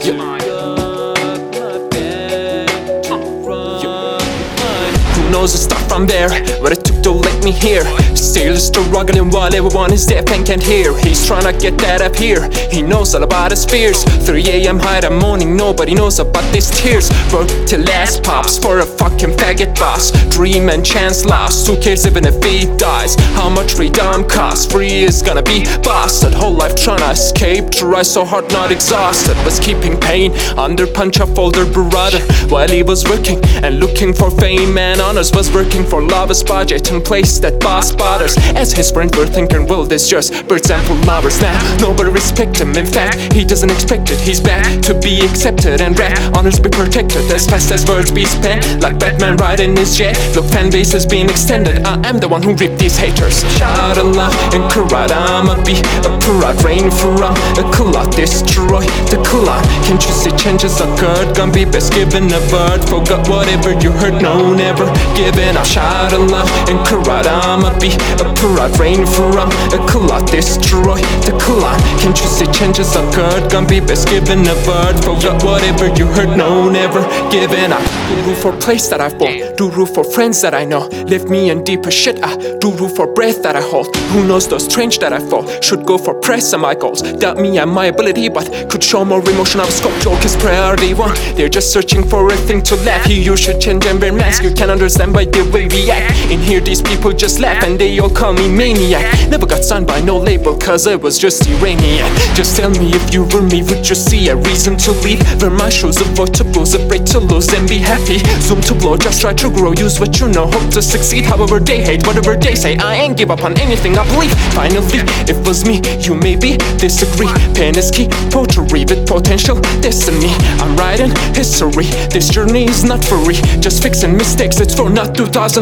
Who knows the start from there, what it took to let me here. Still struggling while everyone is deaf and can't hear. He's trying to get that up here, he knows all about his fears. 3 AM high that morning, nobody knows about these tears. Work till last pops for a fucking faggot boss. Dream and chance lost, who cares even if he dies? How much freedom costs? Free is gonna be busted. Whole life trying to escape, try so hard not exhausted. Was keeping pain under punch of older brother while he was working and looking for fame and honors. Was working for lover's budget and place that boss bothers. As his friends were thinking, well, this just birds and lovers. Now nobody respect him, in fact he doesn't expect it. He's back to be accepted and rap honors be protected as fast as words be spent. Like Batman riding his jet, look, fan base has been extended. I am the one who ripped these haters. Shout aloud and karate, I'ma be a parade, rain for a collide, destroy the collide. Can't you see changes occurred? Gonna be best given a bird. Forgot whatever you heard, no, never giving up. Shout aloud and karate, I'ma be a parade, rain for a collide, destroy the collide. Can't you see changes occurred? Gonna be best given a bird. Forgot whatever you heard, no, never giving up. Do room for place that I've born, do room for friends that I know. Lift me in deeper shit, I do room for breath that I hold. Who knows those strange that I fall, should go for press and my goals. Doubt me and my ability, but could show more emotion of scope. Joke is priority one, they're just searching for a thing to laugh. Here you should change and wear mask, you can understand why they will react. In here these people just laugh and they all call me maniac. Never got signed by no label cause I was just Iranian. Just tell me if you were me, would you see a reason to leave? Wear my shoes, avoid to lose, afraid to lose and be happy. Zoom to blow, just try to grow, use what you know, hope to succeed. However they hate, whatever they say, I ain't give up on anything I believe. Finally, it was me, you maybe disagree. Pen is key, poetry with potential destiny. I'm writing history, this journey is not free. Just fixing mistakes, it's for not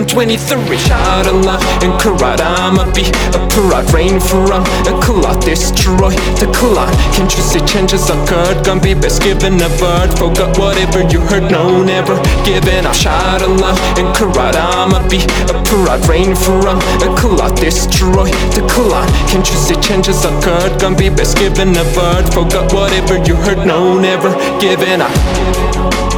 2023. Shout aloud and karate, I'ma be a parade, rain for a collide, destroy the collide. Can't you see changes occurred? Gonna be best given a bird. Forgot whatever you heard, no, never giving up. Shout aloud and karate, I'ma be a parade, rain for a collide, destroy the collide. Can't you see changes occurred? Gonna be best given a bird. Forgot whatever you heard, no, never giving up.